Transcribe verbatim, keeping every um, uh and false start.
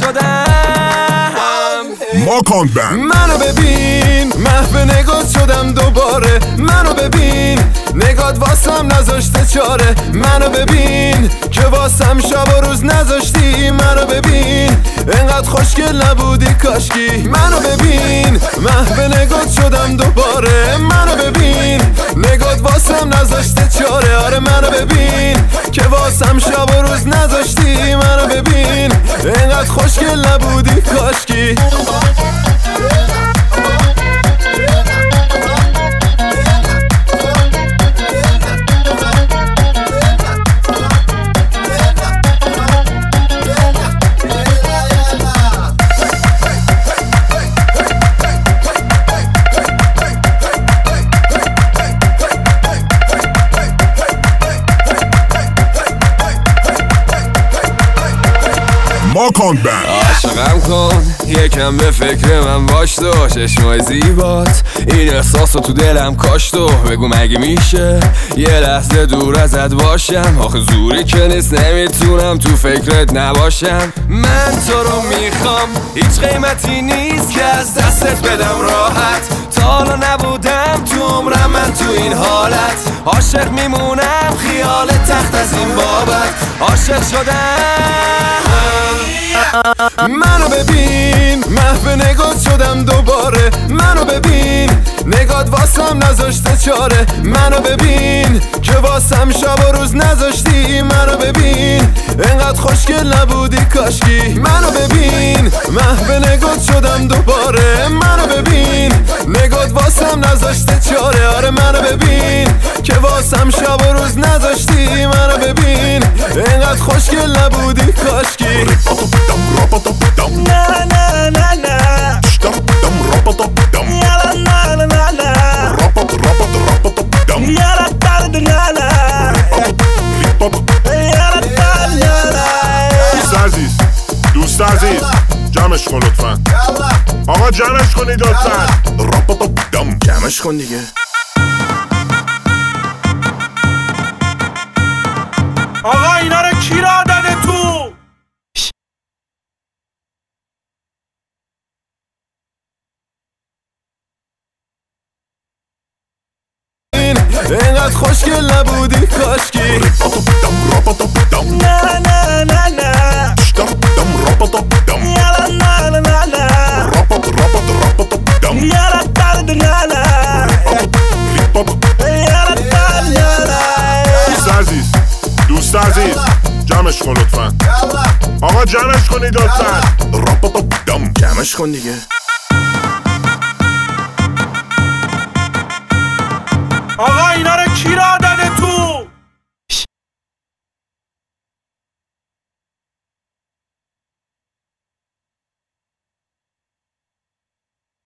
شدم. ماکان بند منو ببین محو نگات شدم دوباره. منو ببین نگات واسم نذاشته چاره. منو ببین که واسم شب و روز نذاشتی. منو ببین انقدر خوشگل نبودی کاشکی. منو ببین محو نگات شدم دوباره. منو ببین نگات واسم نذاشته چاره. آره منو ببین که واسم شب و روز نذاشتی. منو ببین انقدر خوشگل نبودی کاشکی. ماکان بند عاشقم کن یکم به فکر من باش تو. چشمای زیبات این احساسو تو دلم کاش تو. بگو مگه میشه یه لحظه دور ازت باشم. آخه زوری که نیست نمیتونم تو فکرت نباشم. من تو رو میخوام هیچ قیمتی نیست که از دستت بدم راحت. تا حالا نبودم تو عمرم من تو این حالت. عاشق میمونم خیال تخت از این بابت. عاشق شدم. منو ببین محو نگات شدم دوباره. منو ببین نگات واسم نذاشته چاره. منو ببین که واسم شب و روز نذاشتی. منو ببین انقدر خوشگل نبودی کاشکی. منو ببین محو نگات شدم دوباره. منو ببین نگات واسم نذاشته چاره. آره منو ببین که واسم شب و روز نذاشتی. منو ببین انقدر خوشگل نبودی کاشکی. Na na na na. Yala na na na na. Yala na na na na. Yala na na na. دوست عزیز دوست عزیز جمعش کن لطفا. آقا جمعش کنید لطفا. جمعش کن دیگه. آقا اینا رو کی را داده تو؟ اینقدر خوشگل نبودی کاشکی. Na na na na. Yala na na na na. Yala na na na na. Yala na na na. دوست عزیز دوست عزیز جمعش کن لطفا. آقا جمعش کنید لطفا. جمعش کن دیگه.